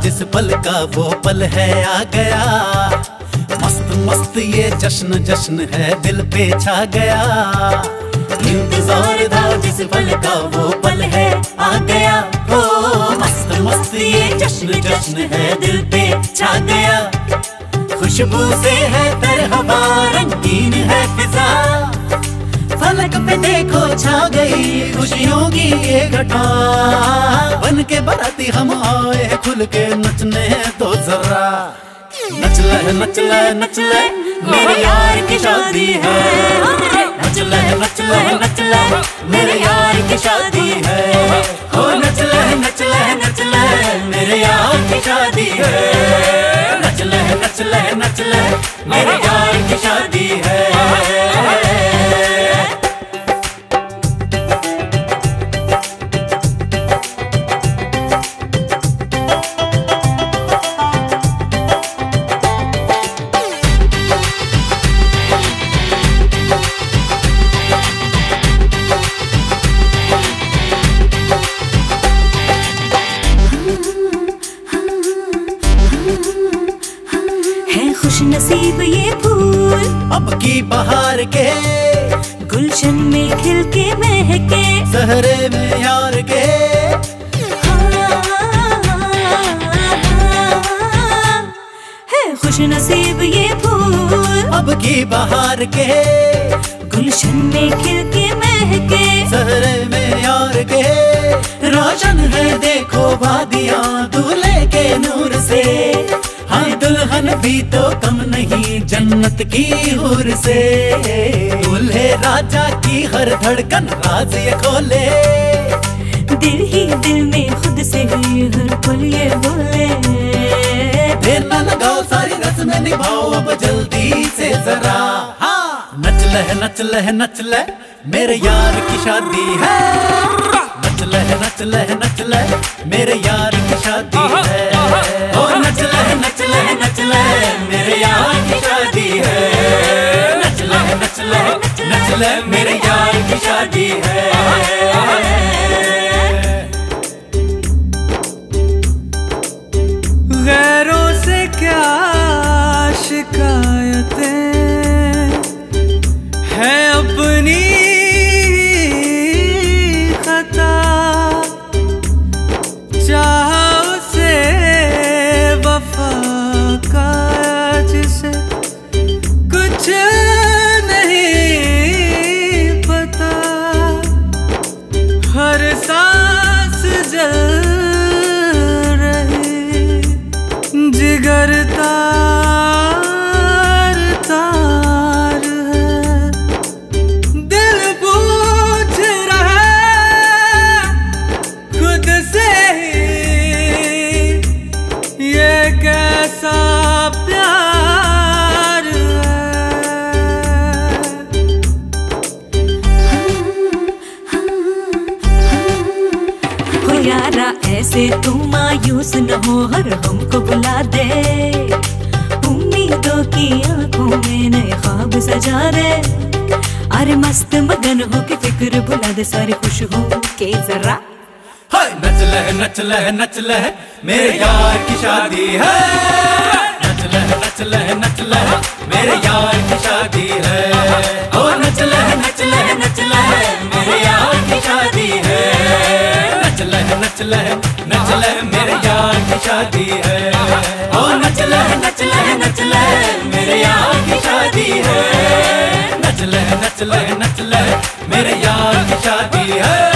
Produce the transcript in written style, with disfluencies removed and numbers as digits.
जिस पल का वो पल है आ गया। मस्त मस्त ये जश्न जश्न है दिल पे छा गया। इंतजार था जिस पल का वो पल है आ गया। ओ मस्त मस्त ये जश्न जश्न है दिल पे छा गया। खुशबू से है तरहवा रंगीन है फिजा। फलक पे देखो छा गई खुशियों की ये घटा। बन के बराती हम आए हैं खुल के नचने तो जरा। नच ले नच ले नच ले मेरे यार की शादी है। नच ले नच ले नच ले मेरे यार की शादी है। ओ नच ले नच ले नच ले मेरे यार की शादी है। नच ले नच ले नच ले मेरे यार की शादी है। खुश नसीब ये फूल अब की बहार के गुलशन में खिल के महके। सहरे में यार के है खुश नसीब ये फूल अब की बहार के गुलशन में खिल के महके। सहरे में यार के रोशन है देखो वादियां दूल्हे के नूर से। हाँ दुल्हन भी तो कम नहीं जन्नत की हूर से। दूल्हे राजा की हर धड़कन राज ये खोले। दिल ही दिल में खुद से ही हर पल ये बोले। देर न लगाओ सारी रस्में निभाओ अब जल्दी से जरा। हाँ नच ले नच ले नच ले मेरे यार की शादी है। नच ले नच ले नच ले मेरे यार की शादी है। ओ नच ले नच ले नच ले मेरे यार की शादी है। नच ले नच ले नच ले मेरे यार की शादी है। गैरों से क्या शिकायतें है अपनी खता। चाहा उसे वफा का जिसे कुछ नहीं पता। हर सांस जल रही जिगर तार तार है। दिल पूछ रहा खुद से ही ये कैसा प्यार है। हो यारा ऐसे तू मायूस न हो हर हमको बुला दे। उम्मीदों की आंखों में नए ख्वाब सजा दे। अरे मस्त मगन हो के फिक्र भुला दे सारी खुश हो के जरा। हाय नच ले नच ले नच ले मेरे यार की शादी है। नच ले नच ले नच ले मेरे यार की शादी है। ओ नच ले नच ले नच ले मेरे यार की शादी है। नच ले नच ले नच ले मेरे यार की शादी है। ओ नच ले नच ले नच ले मेरे यार की शादी है। नच ले नच ले नच ले मेरे यार की शादी है।